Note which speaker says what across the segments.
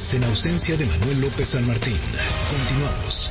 Speaker 1: Noticias, en ausencia de Manuel López San Martín. Continuamos.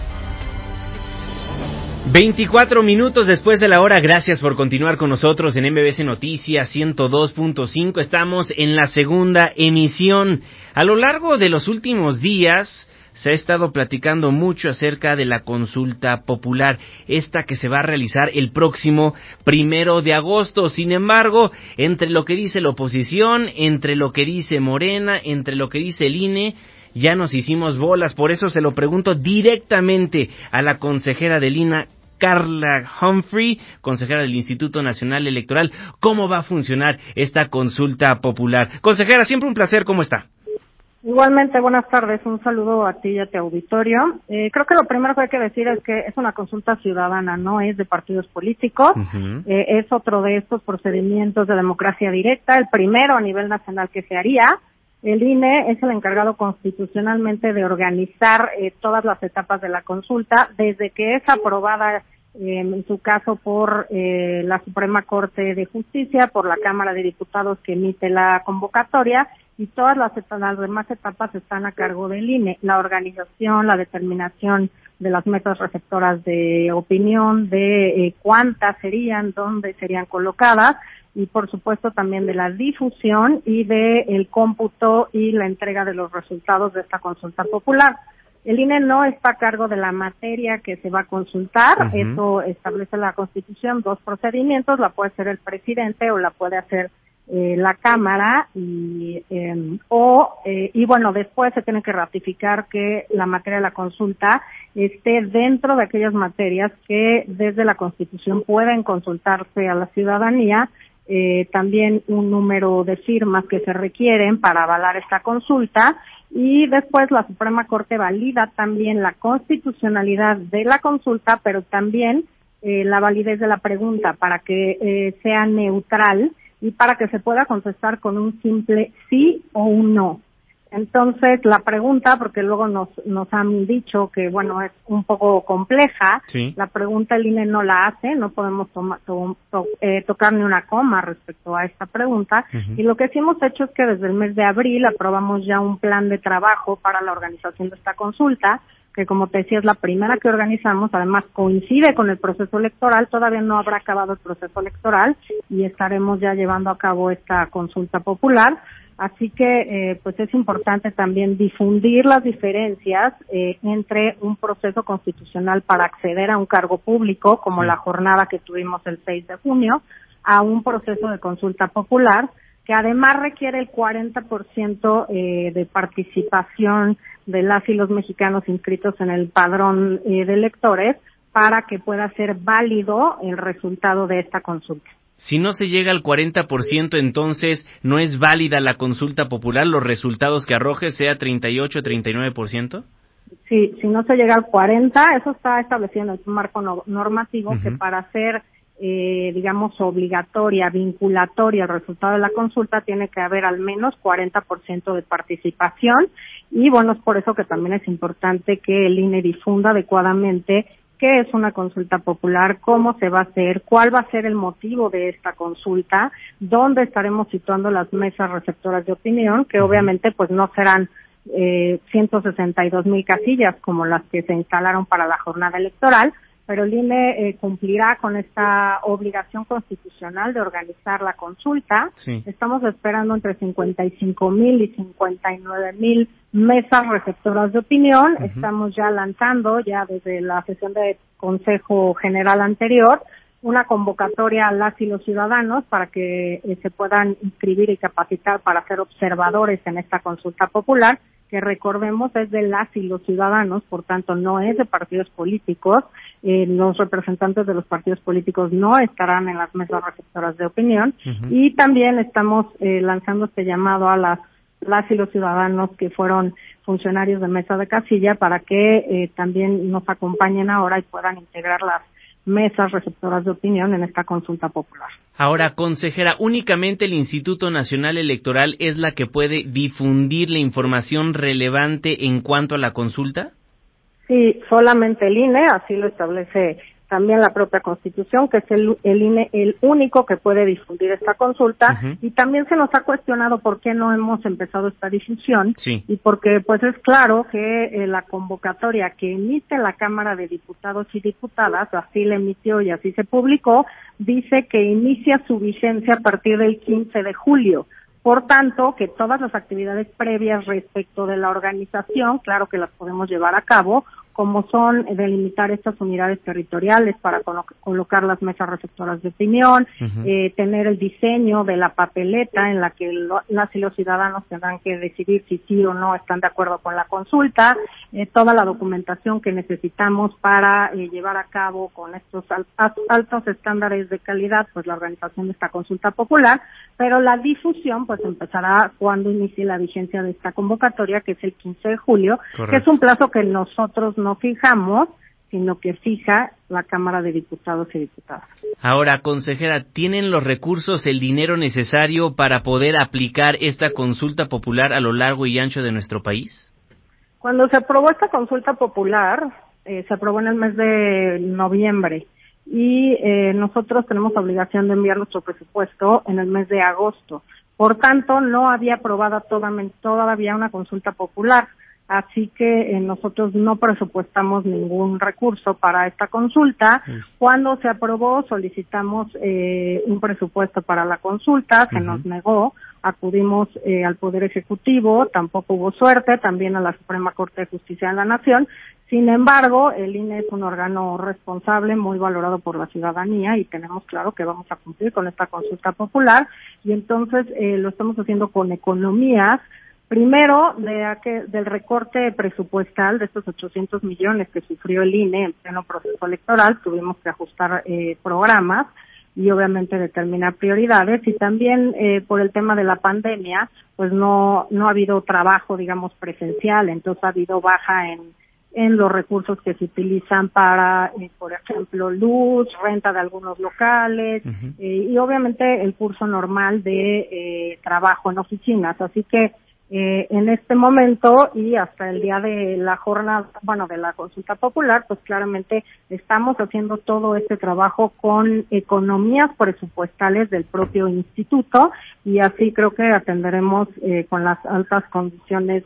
Speaker 2: 24 minutos después de la hora, gracias por continuar con nosotros en MBC Noticias 102.5. Estamos en la segunda emisión. A lo largo de los últimos días se ha estado platicando mucho acerca de la consulta popular, esta que se va a realizar el próximo 1 de agosto. Sin embargo, entre lo que dice la oposición, entre lo que dice Morena, entre lo que dice el INE, ya nos hicimos bolas. Por eso se lo pregunto directamente a la consejera del INE, Carla Humphrey, consejera del Instituto Nacional Electoral, ¿cómo va a funcionar esta consulta popular? Consejera, siempre un placer, ¿cómo está?
Speaker 3: Igualmente, buenas tardes, un saludo a ti y a tu auditorio. Creo que lo primero que hay que decir es que es una consulta ciudadana, no es de partidos políticos. Es otro de estos procedimientos de democracia directa, el primero a nivel nacional que se haría. El INE es el encargado constitucionalmente de organizar todas las etapas de la consulta, desde que es aprobada, en su caso, por la Suprema Corte de Justicia, por la Cámara de Diputados que emite la convocatoria, y todas las demás etapas están a cargo del INE. La organización, la determinación de las mesas receptoras de opinión, de cuántas serían, dónde serían colocadas, y por supuesto también de la difusión y de el cómputo y la entrega de los resultados de esta consulta popular. El INE no está a cargo de la materia que se va a consultar, eso establece la Constitución, 2 procedimientos, la puede hacer el presidente o la puede hacer la Cámara, y bueno, después se tiene que ratificar que la materia de la consulta esté dentro de aquellas materias que desde la Constitución pueden consultarse a la ciudadanía. También un número de firmas que se requieren para avalar esta consulta, y después la Suprema Corte valida también la constitucionalidad de la consulta, pero también la validez de la pregunta para que sea neutral y para que se pueda contestar con un simple sí o un no. Entonces, la pregunta, porque luego nos han dicho que, bueno, es un poco compleja, sí. La pregunta el INE no la hace, no podemos tocar ni una coma respecto a esta pregunta, y lo que sí hemos hecho es que desde el mes de abril aprobamos ya un plan de trabajo para la organización de esta consulta, que como te decía es la primera que organizamos, además coincide con el proceso electoral, todavía no habrá acabado el proceso electoral y estaremos ya llevando a cabo esta consulta popular. Así que pues es importante también difundir las diferencias entre un proceso constitucional para acceder a un cargo público, como la jornada que tuvimos el 6 de junio, a un proceso de consulta popular, que además requiere el 40% de participación de las y los mexicanos inscritos en el padrón de electores para que pueda ser válido el resultado de esta consulta.
Speaker 2: Si no se llega al 40%, entonces no es válida la consulta popular, los resultados que arroje sea 38, 39%.
Speaker 3: Sí, si no se llega al 40%, eso está establecido en el marco normativo, que para ser, digamos, obligatoria, vinculatoria el resultado de la consulta, tiene que haber al menos 40% de participación, y bueno, es por eso que también es importante que el INE difunda adecuadamente qué es una consulta popular, cómo se va a hacer, cuál va a ser el motivo de esta consulta, dónde estaremos situando las mesas receptoras de opinión, que obviamente pues no serán 162,000 casillas como las que se instalaron para la jornada electoral, pero el INE cumplirá con esta obligación constitucional de organizar la consulta. Sí. Estamos esperando entre 55,000 y 59,000 mesas receptoras de opinión. Estamos ya lanzando, ya desde la sesión de Consejo General anterior, una convocatoria a las y los ciudadanos para que se puedan inscribir y capacitar para ser observadores en esta consulta popular, que recordemos es de las y los ciudadanos, por tanto no es de partidos políticos. Los representantes de los partidos políticos no estarán en las mesas receptoras de opinión, y también estamos lanzando este llamado a las y los ciudadanos que fueron funcionarios de mesa de casilla para que también nos acompañen ahora y puedan integrar las mesas receptoras de opinión en esta consulta popular.
Speaker 2: Ahora, consejera, ¿únicamente el Instituto Nacional Electoral es la que puede difundir la información relevante en cuanto a la consulta?
Speaker 3: Sí, solamente el INE, así lo establece también la propia Constitución, que es el INE el único que puede difundir esta consulta, y también se nos ha cuestionado por qué no hemos empezado esta difusión, y porque pues es claro que la convocatoria que emite la Cámara de Diputados y Diputadas, así la emitió y así se publicó, dice que inicia su vigencia a partir del 15 de julio. Por tanto, que todas las actividades previas respecto de la organización, claro que las podemos llevar a cabo, como son delimitar estas unidades territoriales para colocar las mesas receptoras de opinión, tener el diseño de la papeleta en la que las y los ciudadanos tendrán que decidir si sí o no están de acuerdo con la consulta, toda la documentación que necesitamos para llevar a cabo con estos altos estándares de calidad, pues la organización de esta consulta popular, pero la difusión pues empezará cuando inicie la vigencia de esta convocatoria, que es el 15 de julio, Correcto. Que es un plazo que nosotros no fijamos, sino que fija la Cámara de Diputados y Diputadas.
Speaker 2: Ahora, consejera, ¿tienen los recursos, el dinero necesario para poder aplicar esta consulta popular a lo largo y ancho de nuestro país?
Speaker 3: Cuando se aprobó esta consulta popular, se aprobó en el mes de noviembre y nosotros tenemos obligación de enviar nuestro presupuesto en el mes de agosto. Por tanto, no había aprobada todavía una consulta popular. Así que nosotros no presupuestamos ningún recurso para esta consulta. Cuando se aprobó, solicitamos un presupuesto para la consulta, se nos negó, acudimos al Poder Ejecutivo, tampoco hubo suerte, también a la Suprema Corte de Justicia de la Nación. Sin embargo, el INE es un órgano responsable, muy valorado por la ciudadanía, y tenemos claro que vamos a cumplir con esta consulta popular, y entonces lo estamos haciendo con economías. Primero, del recorte presupuestal de estos 800 millones que sufrió el INE en pleno proceso electoral, tuvimos que ajustar programas y obviamente determinar prioridades, y también por el tema de la pandemia, pues no ha habido trabajo, digamos, presencial, entonces ha habido baja en los recursos que se utilizan para, por ejemplo, luz, renta de algunos locales, y obviamente el curso normal de trabajo en oficinas, así que en este momento y hasta el día de la jornada, de la consulta popular, pues claramente estamos haciendo todo este trabajo con economías presupuestales del propio instituto, y así creo que atenderemos con las altas condiciones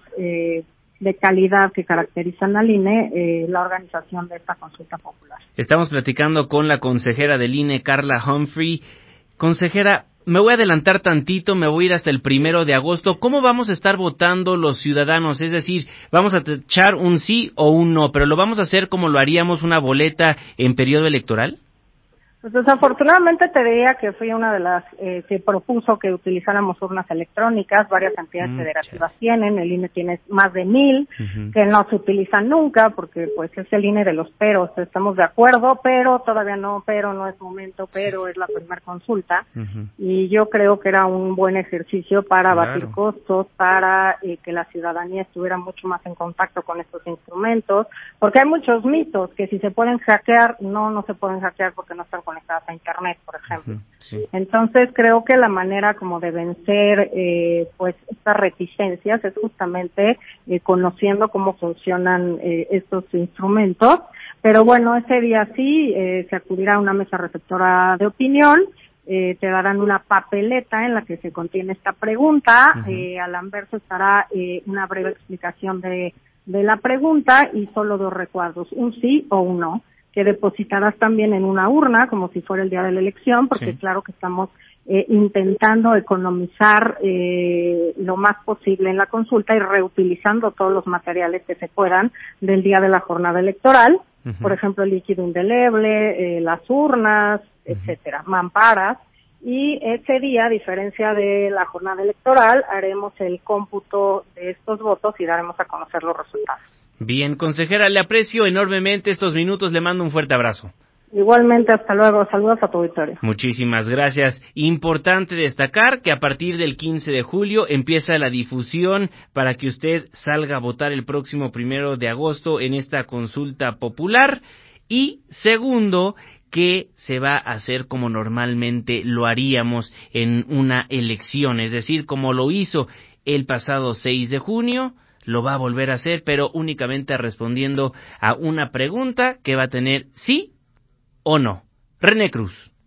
Speaker 3: de calidad que caracterizan al INE la organización de esta consulta popular.
Speaker 2: Estamos platicando con la consejera del INE, Carla Humphrey. Consejera, me voy a adelantar tantito, me voy a ir hasta el 1 de agosto. ¿Cómo vamos a estar votando los ciudadanos? Es decir, vamos a echar un sí o un no, pero ¿lo vamos a hacer como lo haríamos una boleta en periodo electoral?
Speaker 3: Pues desafortunadamente te diría que fui una de las que propuso que utilizáramos urnas electrónicas. Varias entidades federativas tienen, el INE tiene más de 1,000 que no se utilizan nunca porque pues es el INE de los peros. Estamos de acuerdo, pero todavía no, pero no es momento, pero es la primera consulta, y yo creo que era un buen ejercicio para abatir costos, para que la ciudadanía estuviera mucho más en contacto con estos instrumentos, porque hay muchos mitos que si se pueden hackear, no se pueden hackear porque no están conectadas a internet, por ejemplo. Entonces creo que la manera como de vencer pues estas reticencias es justamente conociendo cómo funcionan estos instrumentos, pero bueno, ese día sí se acudirá a una mesa receptora de opinión, te darán una papeleta en la que se contiene esta pregunta, al anverso estará una breve explicación de la pregunta y solo 2 recuadros, un sí o un no, que depositarás también en una urna, como si fuera el día de la elección, porque claro que estamos intentando economizar lo más posible en la consulta y reutilizando todos los materiales que se puedan del día de la jornada electoral, por ejemplo, el líquido indeleble, las urnas, etcétera, mamparas, y ese día, a diferencia de la jornada electoral, haremos el cómputo de estos votos y daremos a conocer los resultados.
Speaker 2: Bien, consejera, le aprecio enormemente estos minutos, le mando un fuerte abrazo.
Speaker 3: Igualmente, hasta luego, saludos a tu auditorio.
Speaker 2: Muchísimas gracias. Importante destacar que a partir del 15 de julio empieza la difusión para que usted salga a votar el próximo 1 de agosto en esta consulta popular. Y segundo, que se va a hacer como normalmente lo haríamos en una elección, es decir, como lo hizo el pasado 6 de junio, lo va a volver a hacer, pero únicamente respondiendo a una pregunta que va a tener sí o no? René Cruz.